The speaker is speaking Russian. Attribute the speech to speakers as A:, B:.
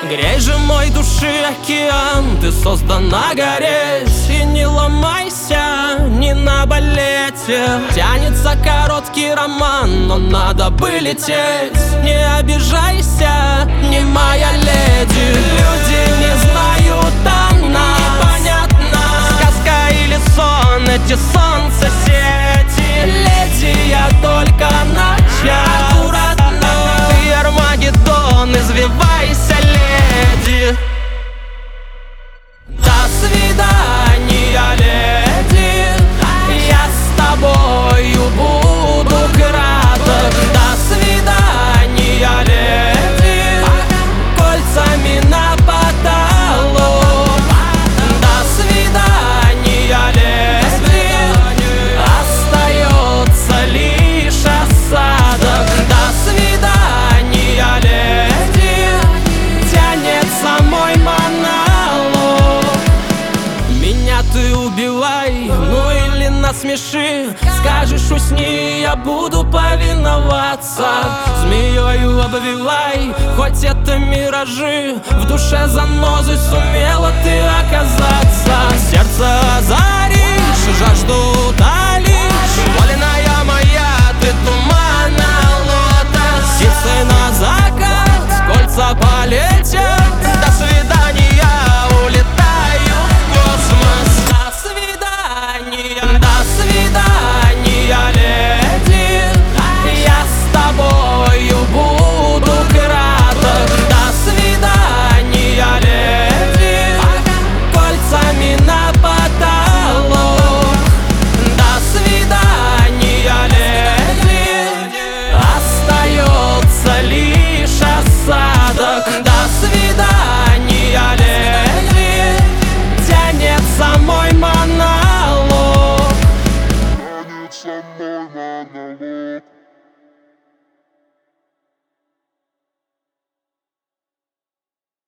A: Грей же мой души океан, ты создана гореть. И не ломайся, не на балете. Тянется короткий роман, но надо бы лететь. Не обижайся, не моя леди. Люди не знают о нас, непонятно, сказка или сон, эти солнцесети. Леди, я только начал. Аккуратно, ты Армагеддон, извивайся, леди. До свидания, леди. Я с тобою буду краток. До свидания, леди. Кольцами на потолок. До свидания, леди. Остается лишь осадок. До свидания, леди. Тянется мой монолог. Меня ты убивай, ну или насмеши. Скажешь, усни, я буду повиноваться. Змеёю обвивай, хоть это миражи. В душе занозы сумела ты оказаться. Сердце озаришь, жажду утолишь. Воленая моя, ты тумана лотос. Птицей назад